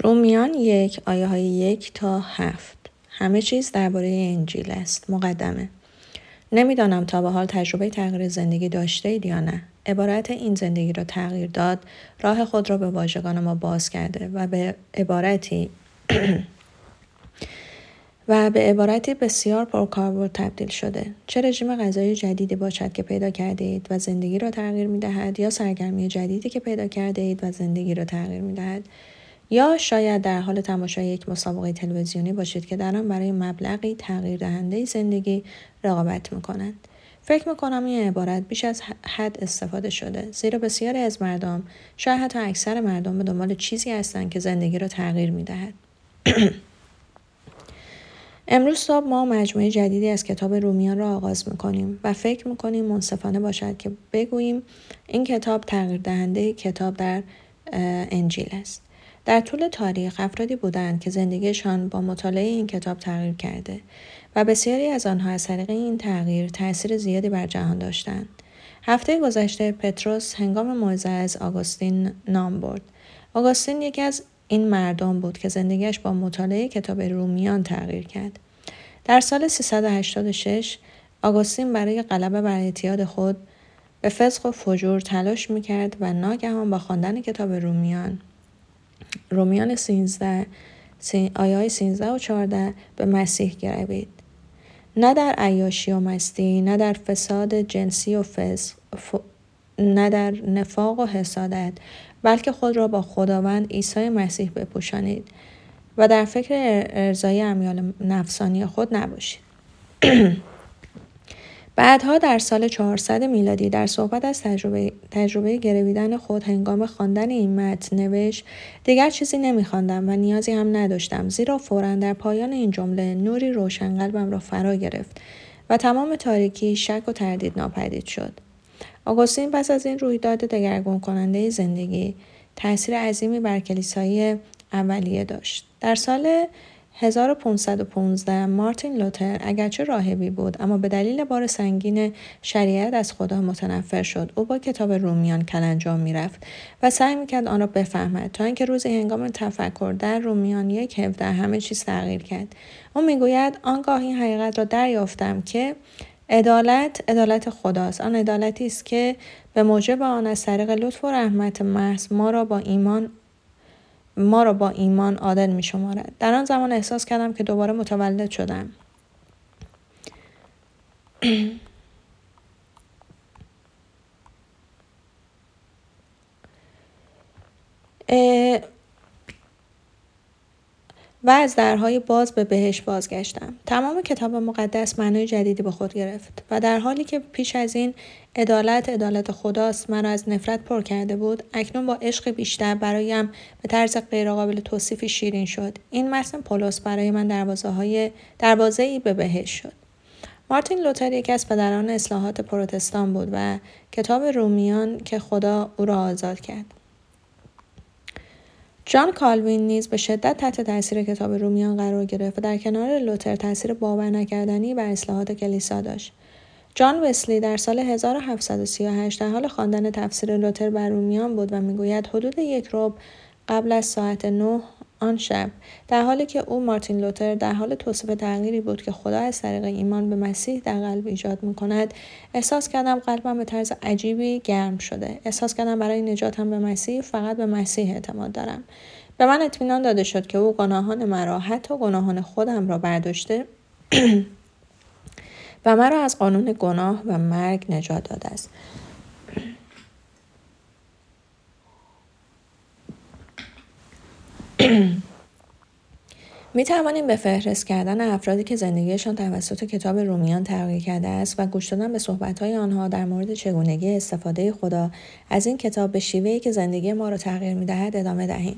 رومیان 1 آیه های 1 تا 7. همه چیز درباره انجیل است. مقدمه. نمیدانم تا به حال تجربه تغییر زندگی داشته اید یا نه. عبارت این زندگی را تغییر داد راه خود را به واژگان ما باز کرده و به عبارتی بسیار پرکاربرد تبدیل شده. چه رژیم غذایی جدیدی باشد که پیدا کرده اید و زندگی را تغییر می دهد، یا سرگرمی جدیدی که پیدا کرده اید و زندگی را تغییر می دهد، یا شاید در حال تماشای یک مسابقه تلویزیونی باشید که در آن برای مبلغی تغییر دهنده زندگی رقابت می کنند. فکر می کنم این عبارت بیش از حد استفاده شده، زیرا بسیاری از مردم، شاید حتی اکثر مردم، به دنبال چیزی هستند که زندگی را تغییر می دهد. امروز صبح ما مجموعه جدیدی از کتاب رومیان را آغاز می‌کنیم و فکر می‌کنیم منصفانه باشد که بگوییم این کتاب تغییر دهنده کتاب در انجیل است. در طول تاریخ افرادی بودند که زندگیشان با مطالعه این کتاب تغییر کرده و بسیاری از آنها از طریق این تغییر تأثیر زیادی بر جهان داشتند. هفته گذشته پتروس هنگام موعظه از آگوستین نام برد. آگوستین یکی از این مردم بود که زندگیش با مطالعه کتاب رومیان تغییر کرد. در سال 386 آگوستین برای غلبه بر اعتیاد خود به فسق و فجور تلاش می‌کرد و ناگهان با خواندن کتاب رومیان 13 آیه‌های 13 و 14 به مسیح گروید. نه در عیاشی و مستی، نه در فساد جنسی و فسق، نه در نفاق و حسادت، بلکه خود را با خداوند عیسی مسیح بپوشانید و در فکر ارضای امیال نفسانی خود نباشید. بعدها در سال 400 میلادی در صحبت از تجربه گرویدن خود هنگام خواندن این متن نوشت: دیگر چیزی نمی‌خواندم و نیازی هم نداشتم، زیرا فوراً در پایان این جمله نوری روشن قلبم را فرا گرفت و تمام تاریکی شک و تردید ناپدید شد. آگوستین پس از این رویداد دگرگون کننده زندگی تأثیر عظیمی بر کلیسای اولیه داشت. در سال 1515 مارتین لوتر اگرچه راهبی بود اما به دلیل بار سنگین شریعت از خدا متنفر شد. او با کتاب رومیان کلنجار میرفت و سعی میکرد آن را بفهمد تا اینکه روزی هنگام تفکر در رومیان 1:17 همه چیز تغییر کرد. او میگوید آنگاه این حقیقت را دریافتم که عدالت خداست. آن عدالتی است که به موجب آن از طریق لطف و رحمت محض ما را با ایمان عادل می شمارد. در آن زمان احساس کردم که دوباره متولد شدم. و از درهای باز به بهشت بازگشتم. تمام کتاب مقدس معنای جدیدی به خود گرفت و در حالی که پیش از این عدالت خداست مرا از نفرت پر کرده بود، اکنون با عشق بیشتر برایم به طرز غیرقابل توصیفی شیرین شد. این متن پولس برای من دروازه‌ای به بهشت شد. مارتین لوتر یکی از پدران اصلاحات پروتستان بود و کتاب رومیان که خدا او را آزاد کرد. جان کالوین نیز به شدت تحت تاثیر کتاب رومیان قرار گرفت و در کنار لوتر تاثیر باور نکردنی بر اصلاحات کلیسا داشت. جان وسلی در سال 1738 در حال خواندن تفسیر لوتر بر رومیان بود و میگوید حدود 1 ربع قبل از ساعت 9 آن شب، در حالی که او مارتین لوتر در حال توصیف تغییری بود که خدا از طریق ایمان به مسیح در قلب ایجاد می‌کند، احساس کردم قلبم به طرز عجیبی گرم شده. احساس کردم برای نجاتم به مسیح فقط به مسیح اعتماد دارم. به من اطمینان داده شد که او گناهان مرا، حتی گناهان خودم را برداشته و مرا از قانون گناه و مرگ نجات داده است. می توانیم به فهرست کردن افرادی که زندگیشان توسط کتاب رومیان تغییر کرده است و گوش دادن به صحبت‌های آنها در مورد چگونگی استفاده خدا از این کتاب به شیوهی که زندگی ما را تغییر می‌دهد ادامه دهیم.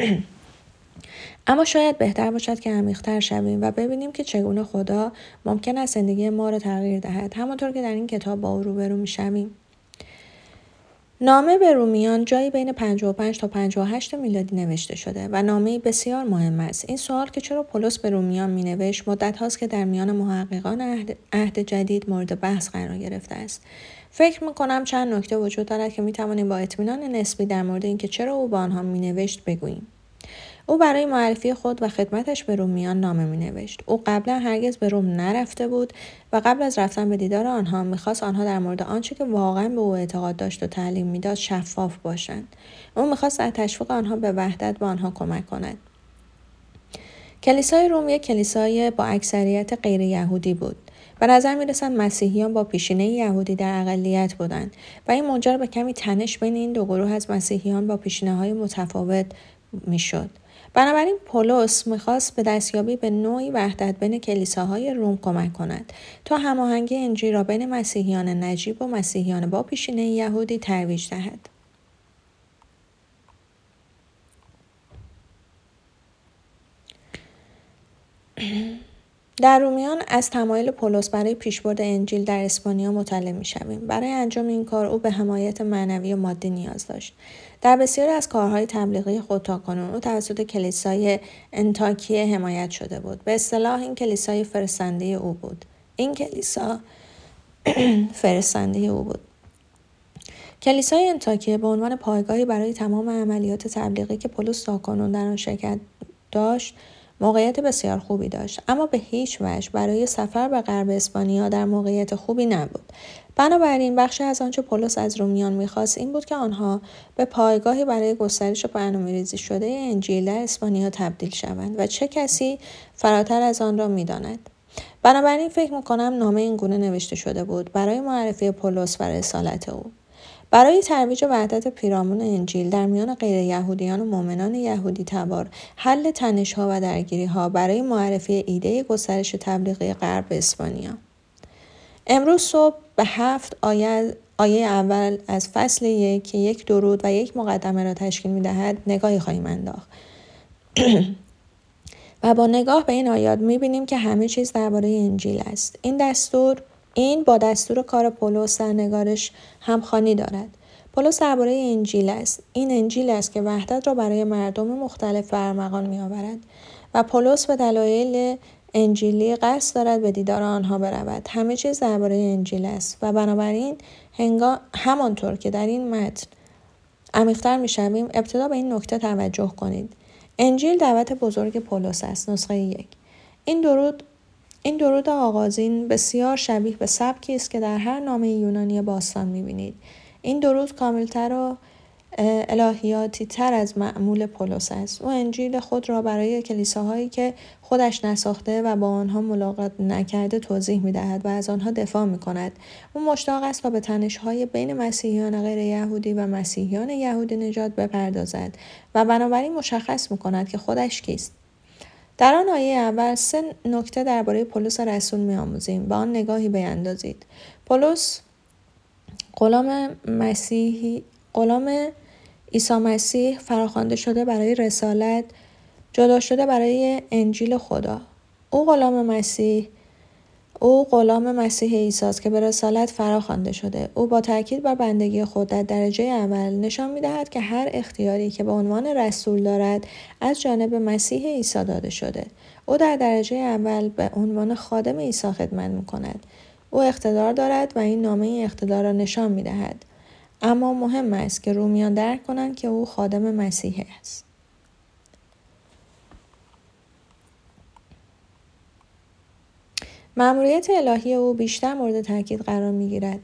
اما شاید بهتر باشد که عمیق‌تر شویم و ببینیم که چگونه خدا ممکن است زندگی ما را تغییر دهد، همانطور که در این کتاب با او روبرو می‌شویم. نامه به رومیان جایی بین 55 تا 58 میلادی نوشته شده و نامه‌ای بسیار مهم است. این سوال که چرا پولس به رومیان می‌نوشت مدت هاست که در میان محققان عهد جدید مورد بحث قرار گرفته است. فکر می‌کنم چند نکته وجود دارد که می‌توانیم با اطمینان نسبی در مورد اینکه چرا او به آنها می‌نوشت بگوییم. او برای معرفی خود و خدمتش به رومیان نامه می‌نوشت. او قبلا هرگز به روم نرفته بود و قبل از رفتن به دیدار آنها می‌خواست آنها در مورد آنچه که واقعا به او اعتقاد داشت و تعلیم می‌داد شفاف باشند. او می‌خواست در تشویق آنها به وحدت به آنها کمک کند. کلیسای روم یک کلیسای با اکثریت غیر یهودی بود. به نظر می‌رسد مسیحیان با پیشینه یهودی در اقلیت بودند و این منجر به کمی تنش بین این دو گروه از مسیحیان با پیشینه‌های متفاوت می‌شد. بنابراین پولس می‌خواست به دستیابی به نوعی وحدت بین کلیساهای روم کمک کند تا هماهنگی انجیل را بین مسیحیان نجیب و مسیحیان با پیشینه یهودی ترویج دهد. در رومیان از تمایل پولس برای پیشبرد انجیل در اسپانیا مطلع می‌شویم. برای انجام این کار او به حمایت معنوی و مادی نیاز داشت. در بسیاری از کارهای تبلیغی خود تاکنون او توسط کلیسای انطاکیه حمایت شده بود. به اصطلاح این کلیسای فرستنده او بود. کلیسای انطاکیه به عنوان پایگاهی برای تمام عملیات تبلیغی که پولس تاکنون در آن شرکت داشت موقعیت بسیار خوبی داشت، اما به هیچ وجه برای سفر به غرب اسپانیا در موقعیت خوبی نبود. بنابراین بخشی از آنچه پولس از رومیان می‌خواست این بود که آنها به پایگاهی برای گسترش برنامه‌ریزی شده انجیل در اسپانیا تبدیل شوند و چه کسی فراتر از آن را می‌داند. بنابراین فکر می‌کنم نامه این گونه نوشته شده بود برای معرفی پولس و رسالت او. برای ترویج وحدت پیرامون انجیل در میان غیر یهودیان و مؤمنان یهودی تبار، حل تنش‌ها و درگیری‌ها برای معرفی ایده گسترش تبلیغی غرب اسپانیا. امروز صبح به 7 آیه اول از فصل 1 که یک درود و یک مقدمه را تشکیل می‌دهد نگاهی خواهیم انداخت. و با نگاه به این آیات می‌بینیم که همه چیز درباره انجیل است. این با دستور کار پولس در نگارش همخوانی دارد. پولس درباره انجیل است. این انجیل است که وحدت را برای مردم مختلف برمغان می‌آورد و پولس به دلایل انجیلی قصد دارد به دیدار آنها برود. همه چیز درباره انجیل است و بنابراین همانطور که در این متن عمیق‌تر می‌شویم ابتدا به این نکته توجه کنید. انجیل دعوت بزرگ پولس است. نسخه 1. این درود آغازین بسیار شبیه به سبکی است که در هر نامه یونانی باستان می‌بینید. این درود کاملتر و الهیاتی تر از معمول پولس است. او انجیل خود را برای کلیساهایی که خودش نساخته و با آنها ملاقات نکرده توضیح می‌دهد و از آنها دفاع می‌کند. او مشتاق است تا به تنش‌های بین مسیحیان غیر یهودی و مسیحیان یهودی نژاد بپردازد و بنابراین مشخص می‌کند که خودش کیست. در آن آیه اول 3 نکته درباره پولس رسول می‌آموزیم. به آن نگاهی بیندازید. پولس غلام عیسی مسیح فراخوانده شده برای رسالت، جدا شده برای انجیل خدا. او غلام مسیح عیسی است که به رسالت فراخوانده شده. او با تاکید بر بندگی خود در درجه اول نشان می‌دهد که هر اختیاری که به عنوان رسول دارد از جانب مسیح عیسی داده شده. او در درجه اول به عنوان خادم عیسی خدمت می‌کند. او اقتدار دارد و این نامه این اقتدار را نشان می‌دهد. اما مهم است که رومیان درک کنند که او خادم مسیح است. مأموریت الهی او بیشتر مورد تاکید قرار می‌گیرد.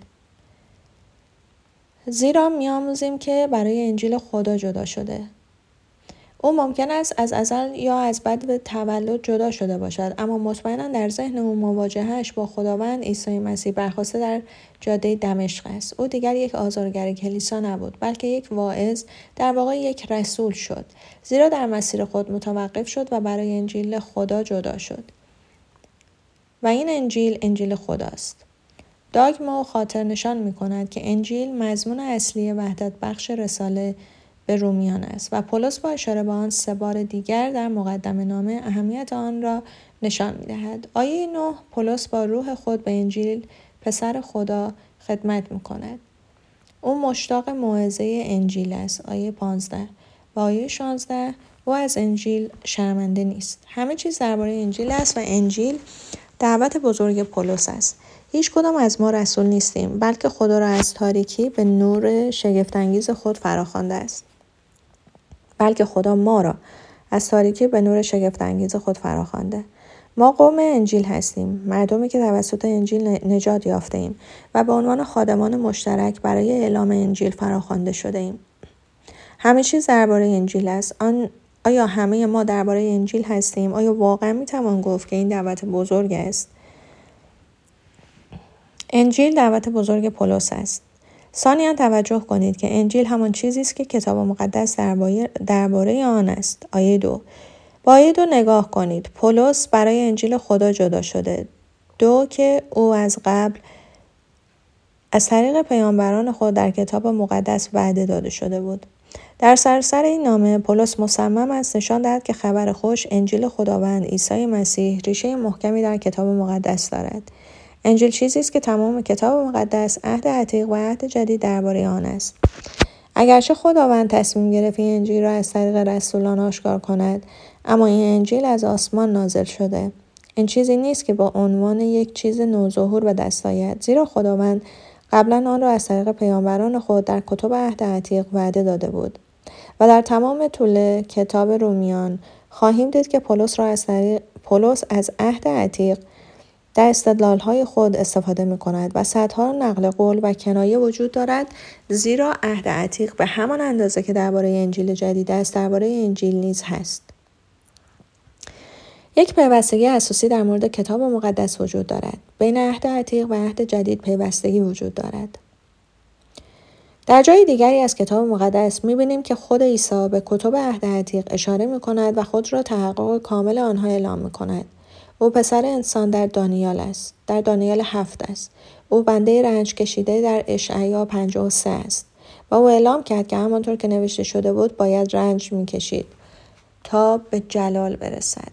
زیرا می‌آموزیم که برای انجیل خدا جدا شده. او ممکن است از ازل یا از بعد تولد جدا شده باشد، اما مطمئنا در ذهن او مواجهه‌اش با خداوند عیسی مسیح برخاسته در جاده دمشق است. او دیگر یک آزارگر کلیسا نبود، بلکه یک واعظ، در واقع یک رسول شد، زیرا در مسیر خود متوقف شد و برای انجیل خدا جدا شد. و این انجیل خداست. داگما و خاطر نشان می‌کند که انجیل مضمون اصلی وحدت بخش رساله به رومیان است و پولس با اشاره به آن 3 بار دیگر در مقدمه نامه اهمیت آن را نشان می‌دهد. آیه 9 پولس با روح خود به انجیل پسر خدا خدمت می‌کند. او مشتاق موعظه انجیل است. آیه 15 و آیه 16 او از انجیل شرمنده نیست. همه چیز درباره انجیل است و انجیل دعوت بزرگ پولس است. هیچ کدام از ما رسول نیستیم، بلکه خدا را از تاریکی به نور شگفت‌انگیز خود فراخوانده است. بلکه خدا ما را از تاریکی به نور شگفت‌انگیز خود فراخوانده. ما قوم انجیل هستیم، مردمی که توسط انجیل نجات یافته ایم و به عنوان خادمان مشترک برای اعلام انجیل فراخوانده شده ایم. همه چیز درباره انجیل است. آیا همه ما درباره انجیل هستیم؟ آیا واقعا میتوان گفت که این دعوت بزرگ است؟ انجیل دعوت بزرگ پولس است. ثانیاً توجه کنید که انجیل همان چیزی است که کتاب مقدس درباره آن است. آیه 2. با آیه 2 نگاه کنید. پولس برای انجیل خدا جدا شده. 2 که او از قبل از طریق پیامبران خود در کتاب مقدس وعده داده شده بود. در سراسر این نامه پولس مصمم است نشان دهد که خبر خوش انجیل خداوند عیسی مسیح ریشه محکمی در کتاب مقدس دارد. انجیل چیزی است که تمام کتاب مقدس، عهد عتیق و عهد جدید درباره آن است. اگرچه خداوند تصمیم گرفت این انجیل را از طریق رسولان آشکار کند، اما این انجیل از آسمان نازل شده. این چیزی نیست که با عنوان یک چیز نوظهور به دست آید، زیرا خداوند قبلا آن را از طریق پیامبران خود در کتب عهد عتیق وعده داده بود. و در تمام طول کتاب رومیان خواهیم دید که پولس از عهد عتیق در استدلال‌های خود استفاده می‌کند و صدها نقل قول و کنایه وجود دارد، زیرا عهد عتیق به همان اندازه که درباره انجیل جدید است درباره انجیل نیز هست. یک پیوستگی اساسی در مورد کتاب مقدس وجود دارد. بین عهد عتیق و عهد جدید پیوستگی وجود دارد. در جای دیگری از کتاب مقدس می‌بینیم که خود عیسی به کتب عهد عتیق اشاره می‌کند و خود را تحقق کامل آنها اعلام می‌کند. او پسر انسان در دانیال است. در دانیال 7 است. او بنده رنج کشیده در اشعیا 53 است. و او اعلام کرد که همانطور که نوشته شده بود باید رنج می‌کشید تا به جلال برسد.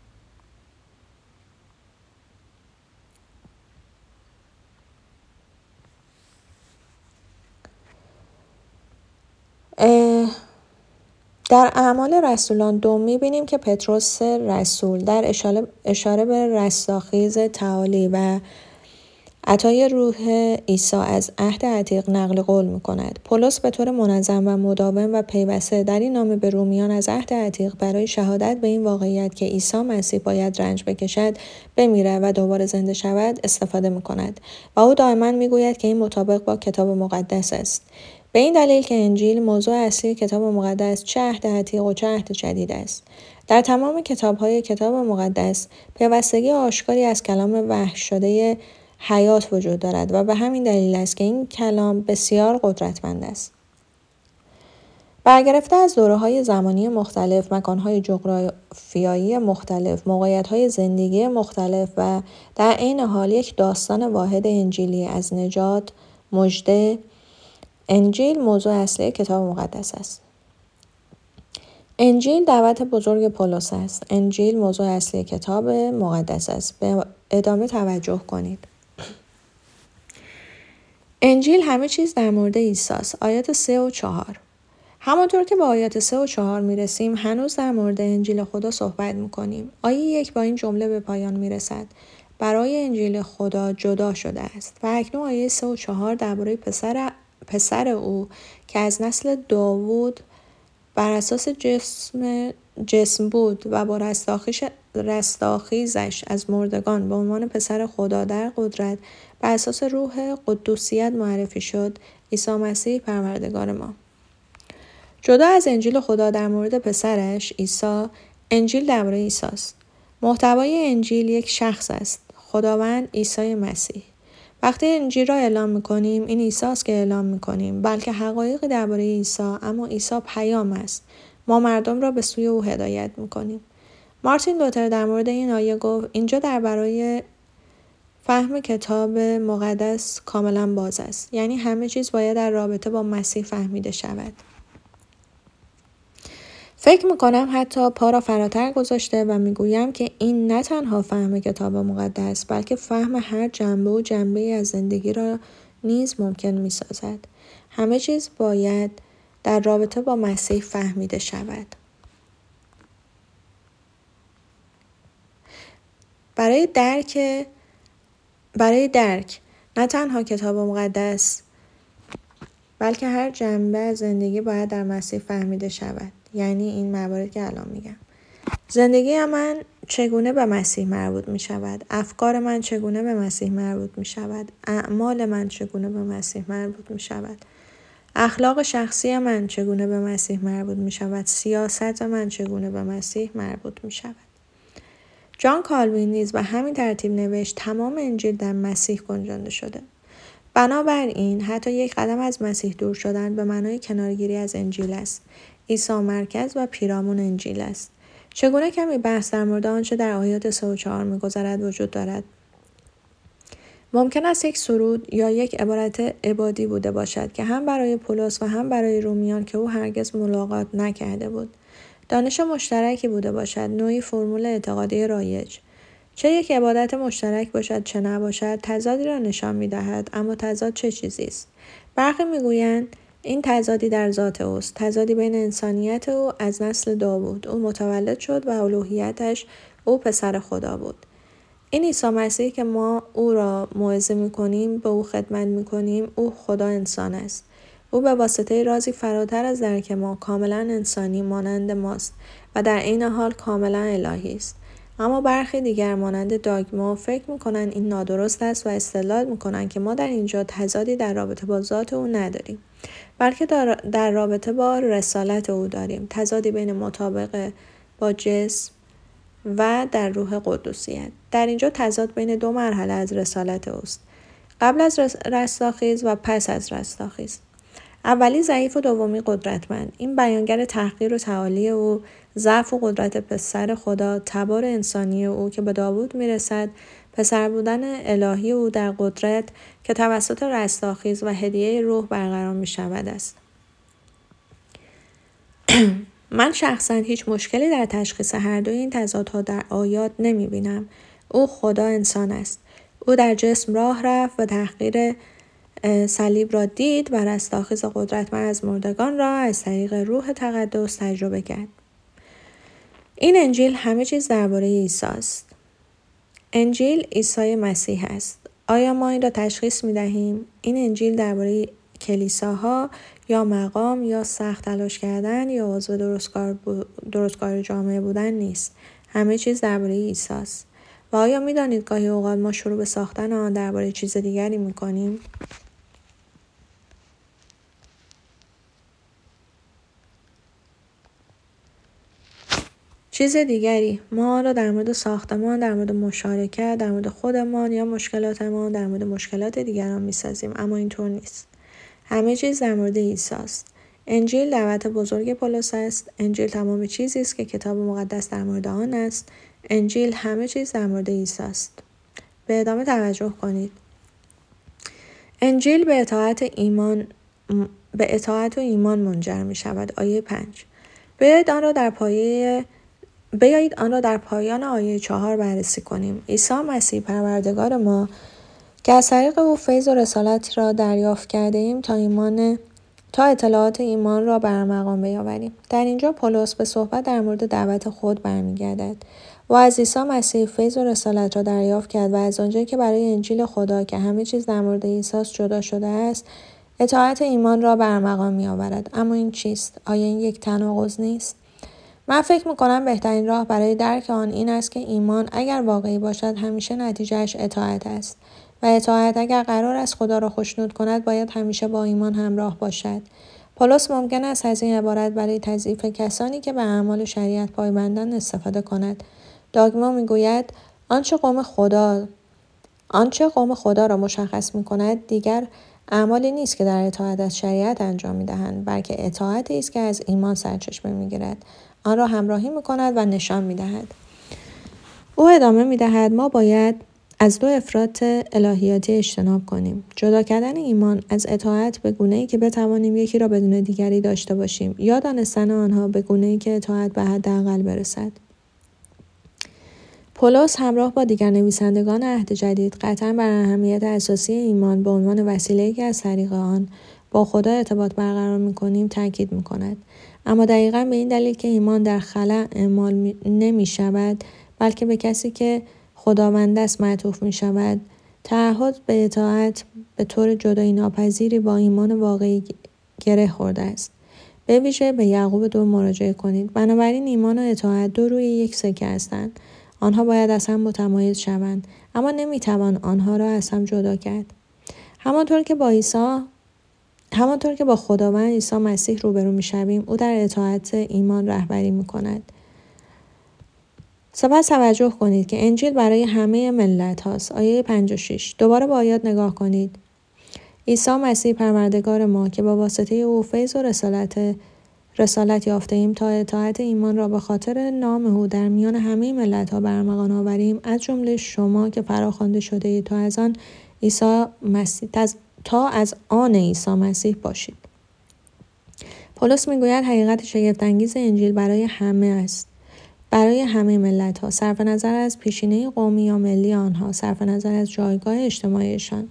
در اعمال رسولان 2 می‌بینیم که پتروس رسول در اشاره به رستاخیز تعالی و عطای روح عیسی از عهد عتیق نقل قول می‌کند. پولس به طور منظم و مداوم و پیوسته در این نامه به رومیان از عهد عتیق برای شهادت به این واقعیت که عیسی مسیح باید رنج بکشد، بمیرد و دوباره زنده شود استفاده می‌کند و او دائما می‌گوید که این مطابق با کتاب مقدس است. به این دلیل که انجیل موضوع اصلی کتاب مقدس چه عهد عتیق و چه عهد جدید است. در تمام کتاب‌های کتاب مقدس پیوستگی آشکاری از کلام وحی شده حیات وجود دارد و به همین دلیل است که این کلام بسیار قدرتمند است. برگرفته از دوره‌های زمانی مختلف، مکان‌های جغرافیایی مختلف، موقعیت‌های زندگی مختلف و در عین حال یک داستان واحد انجیلی از نجات، مژده، انجیل موضوع اصلی کتاب مقدس است. انجیل دعوت بزرگ پولس است. انجیل موضوع اصلی کتاب مقدس است. به ادامه توجه کنید. انجیل همه چیز در مورد عیسی است. آیات 3 و 4. همانطور که به آیات 3 و 4 میرسیم هنوز در مورد انجیل خدا صحبت میکنیم. آیه 1 با این جمله به پایان میرسد: برای انجیل خدا جدا شده است. و اکنون آیه 3 و 4 درباره پسر او که از نسل داوود بر اساس جسم بود و با رستاخیزش از مردگان به عنوان پسر خدا در قدرت بر اساس روح قدوسیت معرفی شد، عیسی مسیح پروردگار ما. جدا از انجیل خدا در مورد پسرش عیسی، انجیل درباره عیسی است. محتوای انجیل یک شخص است، خداوند عیسی مسیح. وقتی انجیل را اعلام می‌کنیم این عیسی است که اعلام می‌کنیم، بلکه حقایقی درباره عیسی، اما عیسی پیام است. ما مردم را به سوی او هدایت می‌کنیم. مارتین لوتر در مورد این آیه گفت: اینجا برای فهم کتاب مقدس کاملا باز است. یعنی همه چیز باید در رابطه با مسیح فهمیده شود. فکر میکنم حتی پا را فراتر گذاشته و میگویم که این نه تنها فهم کتاب مقدس بلکه فهم هر جنبه و جنبه از زندگی را نیز ممکن میسازد. همه چیز باید در رابطه با مسیح فهمیده شود. برای درک نه تنها کتاب مقدس بلکه هر جنبه از زندگی باید در مسیح فهمیده شود. یعنی این موارد که الان میگم. زندگی من چگونه به مسیح مربوط می شود؟ افکار من چگونه به مسیح مربوط می شود؟ اعمال من چگونه به مسیح مربوط می شود؟ اخلاق شخصی من چگونه به مسیح مربوط می شود؟ سیاست من چگونه به مسیح مربوط می شود؟ جان کالوین نیز به همین ترتیب نوشت تمام انجیل در مسیح گنجانده شده. بنابراین حتی یک قدم از مسیح دور شدن به معنای کنارگیری از انجیل است. عیسی مرکز و پیرامون انجیل است. چگونه کمی بحث در مورد آنچه در آیات 3 و 4 می‌گذرد وجود دارد. ممکن است یک سرود یا یک عبارت عبادی بوده باشد که هم برای پولس و هم برای رومیان که او هرگز ملاقات نکرده بود. دانش مشترکی بوده باشد، نوعی فرمول اعتقادی رایج. چه یک عبادت مشترک باشد چه نباشد، تضادی را نشان می‌دهد، اما تضاد چه چیزی است؟ برخی می‌گویند این تضادی در ذات اوست، تضادی بین انسانیت او از نسل داوود، او متولد شد و الوهیتش او پسر خدا بود. این عیسی مسیح که ما او را موعظه می‌کنیم، به او خدمت می‌کنیم، او خدا انسان است. او به واسطه رازی فراتر از درک ما، کاملا انسانی مانند ماست و در عین حال کاملا الهی است. اما برخی دیگر مانند داگما فکر می‌کنند این نادرست است و استدلال می‌کنند که ما در اینجا تضادی در رابطه با ذات او نداریم، بلکه در رابطه با رسالت او داریم، تضادی بین مطابق با جسم و در روح قدوسیت. در اینجا تضاد بین دو مرحله از رسالت اوست، قبل از رستاخیز و پس از رستاخیز. اولی ضعیف و دومی قدرتمند. این بیانگر تحقیر و تعالی او، ضعف و قدرت پسر خدا، تبار انسانی او که به داوود میرسد، پسر بودن الهی او در قدرت که توسط رستاخیز و هدیه روح برقرار می شود است. من شخصا هیچ مشکلی در تشخیص هر دوی این تضادها در آیات نمی بینم. او خدا انسان است. او در جسم راه رفت و تحقیر صلیب را دید و رستاخیز قدرتمند از مردگان را از طریق روح تقدس تجربه کرد. این انجیل همه چیز درباره عیسی است. انجیل عیسی مسیح است. آیا ما این را تشخیص می دهیم؟ این انجیل درباره کلیساها یا مقام یا سخت تلاش کردن یا عضو درستکار جامعه بودن نیست. همه چیز درباره عیسی است. و آیا می دانید گاهی اوقات ما شروع به ساختن آن درباره چیز دیگری می کنیم؟ چیز دیگری. ما آن را در مورد ساختمان، در مورد مشارکت، در مورد خودمان یا مشکلاتمان، در مورد مشکلات دیگران می سازیم، اما اینطور نیست. همه چیز در مورد عیسی است. انجیل دعوت بزرگ پولس است. انجیل تمام چیزی است که کتاب مقدس در مورد آن است. انجیل همه چیز در مورد عیسی است. به ادامه توجه کنید. انجیل به اطاعت و ایمان منجر می شود. آیه 5. بیایید آن را در پایان آیه 4 بررسی کنیم. عیسی مسیح پروردگار ما که از طریق او فیض و رسالت را دریافت کرده ایم تا اطلاعات ایمان را برمقام بیاوریم. در اینجا پولس به صحبت در مورد دعوت خود برمیگردد. و از عیسی مسیح فیض و رسالت را دریافت کرد و از آنجایی که برای انجیل خدا که همه چیز در مورد عیسی جدا شده است، اطاعت ایمان را برمقام می‌آورد. اما این چیست؟ آیا این یک تناقض نیست؟ من فکر می‌کنم بهترین راه برای درک آن این است که ایمان اگر واقعی باشد همیشه نتیجهش اطاعت است و اطاعت اگر قرار است خدا را خوشنود کند باید همیشه با ایمان همراه باشد. پولس ممکن است از این عبارت برای تضعیف کسانی که به اعمال شریعت پایبندند استفاده کند. داگما میگوید آنچه قوم خدا را مشخص می‌کند دیگر اعمالی نیست که در اطاعت از شریعت انجام می‌دهند، بلکه اطاعتی است که از ایمان سرچشمه می‌گیرد، آن را همراهی می‌کند و نشان می‌دهد. او ادامه می‌دهد ما باید از دو افراط الهیاتی اجتناب کنیم. جدا کردن ایمان از اطاعت به گونه‌ای که بتوانیم یکی را بدون دیگری داشته باشیم یا دانستن آنها به گونه‌ای که اطاعت به حداقل برسد. پولس همراه با دیگر نویسندگان عهد جدید قطعاً بر اهمیت اساسی ایمان به عنوان وسیله‌ای که از طریق آن با خدا ارتباط برقرار می‌کنیم تاکید می‌کند. اما دقیقاً به این دلیل که ایمان در خلا اعمال نمی‌شود، بلکه به کسی که خداوند است معطوف می‌شود، تعهد به اطاعت به طور جدایی ناپذیری با ایمان واقعی گره خورده است. به ویژه به یعقوب 2 مراجعه کنید. بنابراین ایمان و اطاعت دو روی یک سکه هستند. آنها باید از هم متمایز شوند، اما نمیتوان آنها را از هم جدا کرد. همانطور که با خداوند عیسی مسیح روبرو میشویم، او در اطاعت ایمان رهبری میکند. سپس توجه کنید که انجیل برای همه ملت هاست. آیه 56. دوباره با آیات نگاه کنید. عیسی مسیح پروردگار ما که با واسطه او فیض و رسالت یافته ایم تا اطاعت ایمان را به خاطر نام او در میان همه ملت ها برمغان آوریم، از جمله شما که فراخوانده شده اید تا از آن عیسی مسیح باشید. پولس میگوید حقیقت شگفت انگیز انجیل برای همه است، برای همه ملت ها، صرف نظر از پیشینه قومی یا ملی آنها، صرف نظر از جایگاه اجتماعیشان.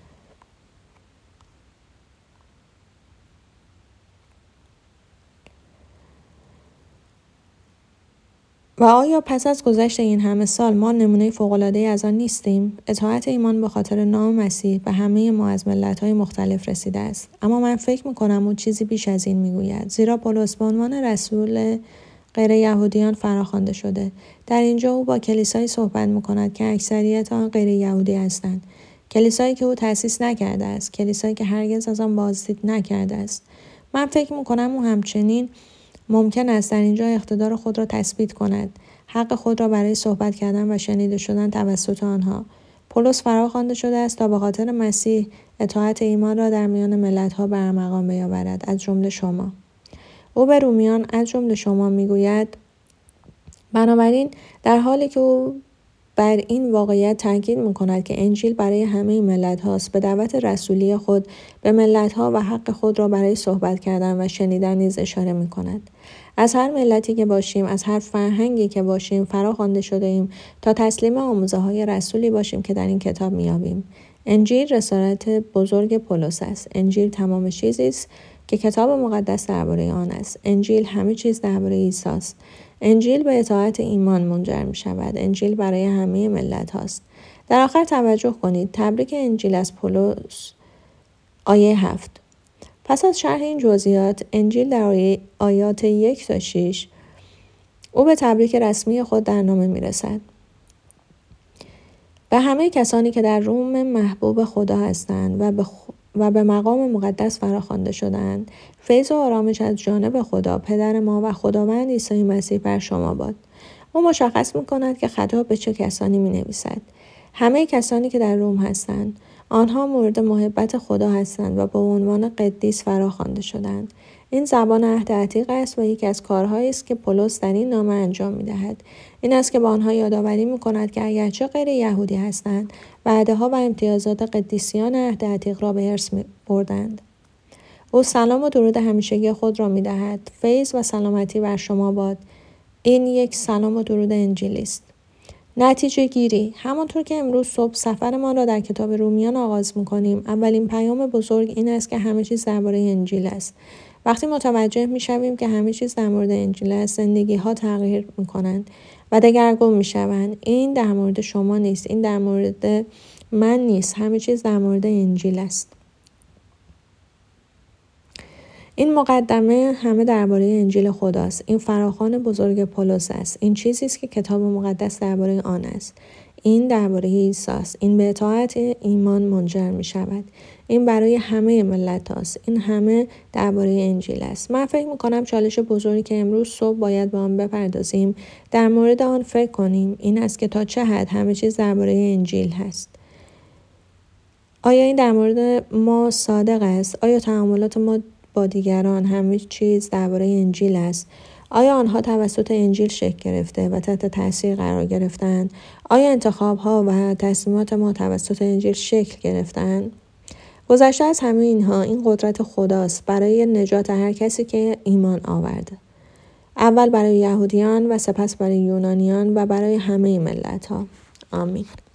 و آیا پس از گذشت این همه سال ما نمونه فوق‌العاده‌ای از آن نیستیم؟ اطاعت ایمان به خاطر نام مسیح به همه ما از ملت‌های مختلف رسیده است. اما من فکر می‌کنم او چیزی بیش از این می‌گوید، زیرا پولس به عنوان رسول غیر یهودیان فراخوانده شده. در اینجا او با کلیسایی صحبت می‌کند که اکثریت آن غیر یهودی هستند. کلیسایی که او تأسیس نکرده است، کلیسایی که هرگز از آن بازدید نکرده است. من فکر می‌کنم او همچنین ممکن است در اینجا اقتدار خود را تثبیت کند، حق خود را برای صحبت کردن و شنیده شدن توسط آنها. پولس فراخوانده شده است تا به خاطر مسیح اطاعت ایمان را در میان ملت‌ها برمغان بیاورد، از جمله شما. او به رومیان از جمله شما میگوید. بنابراین در حالی که او بر این واقعیت تاکید می‌کند که انجیل برای همه ملت هاست، به دعوت رسولی خود به ملت ها و حق خود را برای صحبت کردن و شنیدن نیز اشاره می‌کند. از هر ملتی که باشیم، از هر فرهنگی که باشیم، فراخوانده شده ایم تا تسلیم آموزه‌های رسولی باشیم که در این کتاب می‌یابیم. انجیل رسالت بزرگ پولس است. انجیل تمام چیزی است که کتاب مقدس درباره آن است. انجیل همه چیز درباره عیسی است. انجیل به اطاعت ایمان منجر می شود. انجیل برای همه ملت هاست. در آخر توجه کنید. تبریک انجیل از پولس. آیه 7. پس از شرح این جزئیات، انجیل در آیات 1 تا 6 او به تبریک رسمی خود در نامه می رسد. به همه کسانی که در روم محبوب خدا هستند و به مقام مقدس فراخوانده شدند، فیض و آرامش از جانب خدا پدر ما و خداوند عیسی مسیح بر شما باد. او مشخص می‌کند که خطاب به چه کسانی می‌نویسد. همه کسانی که در روم هستند، آنها مورد محبت خدا هستند و به عنوان قدیس فراخوانده شدند. این زبان عهد عتیق است و یکی از کارهایی است که پولس در این نامه انجام می‌دهد. این است که به آنها یادآوری می‌کند که اگرچه غیر یهودی هستند، وعده‌ها و امتیازات قدیسیان عهد عتیق را به ارث بردند. او سلام و درود همیشگی خود را می‌دهد. فیض و سلامتی بر شما باد. این یک سلام و درود انجیلی است. نتیجه گیری. همانطور که امروز صبح سفرمان را در کتاب رومیان آغاز می‌کنیم، اولین پیام بزرگ این است که همه چیز درباره انجیل است. وقتی متوجه می‌شویم که همه چیز در مورد انجیل است، زندگی‌ها تغییر می‌کنند و دگرگون می‌شوند. این در مورد شما نیست، این در مورد من نیست، همه چیز در مورد انجیل است. این مقدمه همه درباره انجیل خداست. این فراخوان بزرگ پولس است. این چیزی است که کتاب مقدس درباره آن است. این درباره عیسی است. این به اطاعت ایمان منجر می شود. این برای همه ملت است. این همه درباره انجیل است. من فکر می کنم چالش بزرگی که امروز صبح باید به آن بپردازیم، در مورد آن فکر کنیم، این است که تا چه حد همه چیز درباره انجیل هست. آیا این در مورد ما صادق است؟ آیا تعاملات ما با دیگران همه چیز درباره انجیل است؟ آیا آنها توسط انجیل شکل گرفته و تحت تاثیر قرار گرفتند؟ آیا انتخاب‌ها و تصمیمات ما توسط انجیل شکل گرفتند؟ گذشته از همه اینها، این قدرت خداست برای نجات هر کسی که ایمان آورده. اول برای یهودیان و سپس برای یونانیان و برای همه ملت‌ها. آمین.